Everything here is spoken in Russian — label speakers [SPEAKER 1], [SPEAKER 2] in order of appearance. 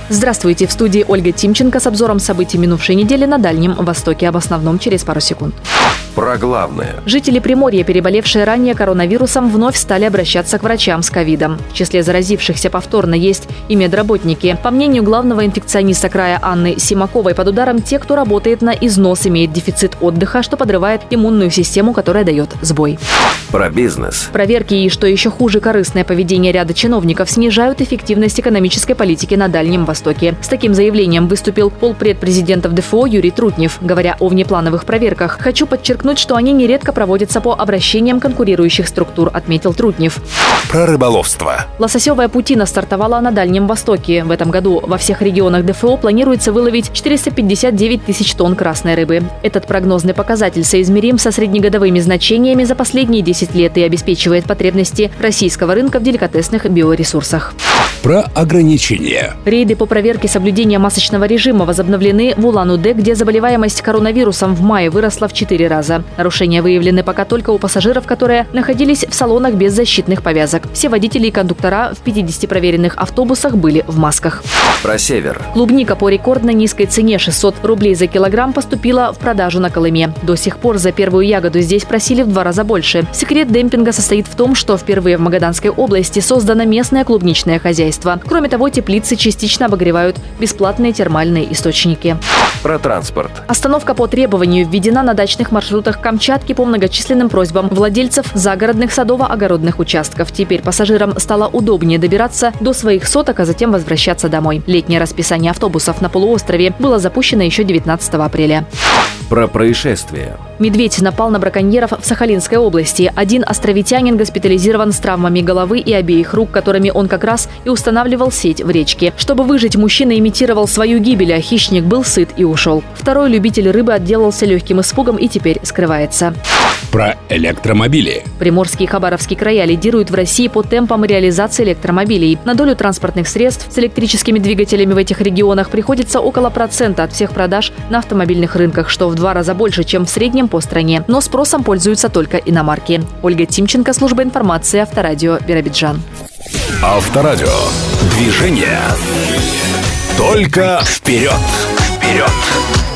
[SPEAKER 1] Здравствуйте, в студии Ольга Тимченко с обзором событий минувшей недели на Дальнем Востоке. Об основном через пару секунд.
[SPEAKER 2] Про главное.
[SPEAKER 1] Жители Приморья, переболевшие ранее коронавирусом, вновь стали обращаться к врачам с ковидом. В числе заразившихся повторно есть и медработники. По мнению главного инфекциониста края Анны Симаковой, под ударом те, кто работает на износ, имеет дефицит отдыха, что подрывает иммунную систему, которая дает сбой.
[SPEAKER 2] Про бизнес.
[SPEAKER 1] Проверки и, что еще хуже, корыстное поведение ряда чиновников снижают эффективность экономической политики на Дальнем Востоке. С таким заявлением выступил полпред президента в ДФО Юрий Трутнев. Говоря о внеплановых проверках, «Хочу подчеркнуть, что они нередко проводятся по обращениям конкурирующих структур», отметил Трутнев.
[SPEAKER 2] Про рыболовство.
[SPEAKER 1] Лососевая путина стартовала на Дальнем Востоке. В этом году во всех регионах ДФО планируется выловить 459 тысяч тонн красной рыбы. Этот прогнозный показатель соизмерим со среднегодовыми значениями за последние 10 лет и обеспечивает потребности российского рынка в деликатесных биоресурсах.
[SPEAKER 2] Про ограничения.
[SPEAKER 1] Рейды по проверке соблюдения масочного режима возобновлены в Улан-Удэ, где заболеваемость коронавирусом в мае выросла в 4 раза. Нарушения выявлены пока только у пассажиров, которые находились в салонах без защитных повязок. Все водители и кондуктора в 50 проверенных автобусах были в масках.
[SPEAKER 2] Про север.
[SPEAKER 1] Клубника по рекордно низкой цене 600 рублей за килограмм поступила в продажу на Колыме. До сих пор за первую ягоду здесь просили в 2 раза больше. Секрет демпинга состоит в том, что впервые в Магаданской области создано местное клубничное хозяйство. Кроме того, теплицы частично обогревают бесплатные термальные источники.
[SPEAKER 2] Про транспорт.
[SPEAKER 1] Остановка по требованию введена на дачных маршрутах Камчатки по многочисленным просьбам владельцев загородных садово-огородных участков. Теперь пассажирам стало удобнее добираться до своих соток, а затем возвращаться домой. Летнее расписание автобусов на полуострове было запущено еще 19 апреля.
[SPEAKER 2] Про происшествия.
[SPEAKER 1] Медведь напал на браконьеров в Сахалинской области. Один островитянин госпитализирован с травмами головы и обеих рук, которыми он как раз и устанавливал сеть в речке. Чтобы выжить, мужчина имитировал свою гибель, а хищник был сыт и ушел. Второй любитель рыбы отделался легким испугом и теперь скрывается.
[SPEAKER 2] Про электромобили.
[SPEAKER 1] Приморский и Хабаровский края лидируют в России по темпам реализации электромобилей. На долю транспортных средств с электрическими двигателями в этих регионах приходится около процента от всех продаж на автомобильных рынках, что в 2 раза больше, чем в среднем по стране. Но спросом пользуются только иномарки. Ольга Тимченко, служба информации, Авторадио, Биробиджан.
[SPEAKER 2] Авторадио. Движение. Только вперед. Вперед.